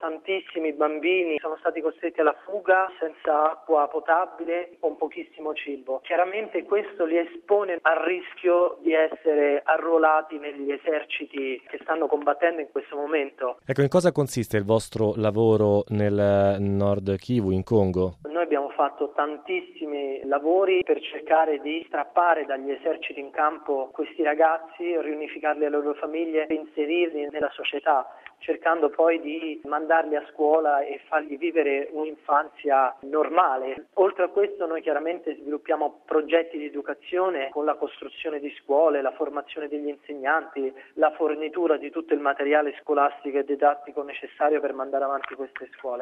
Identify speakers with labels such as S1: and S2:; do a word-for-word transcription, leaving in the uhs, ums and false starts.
S1: Tantissimi bambini sono stati costretti alla fuga senza acqua potabile, con pochissimo cibo. Chiaramente questo li espone al rischio di essere arruolati negli eserciti che stanno combattendo in questo momento.
S2: Ecco, in cosa consiste il vostro lavoro nel Nord Kivu, in Congo?
S1: Noi abbiamo fatto tantissimi lavori per cercare di strappare dagli eserciti in campo questi ragazzi, riunificarli alle loro famiglie e inserirli nella società, cercando poi di mandarli a scuola e fargli vivere un'infanzia normale. Oltre a questo noi chiaramente sviluppiamo progetti di educazione con la costruzione di scuole, la formazione degli insegnanti, la fornitura di tutto il materiale scolastico e didattico necessario per mandare avanti queste scuole.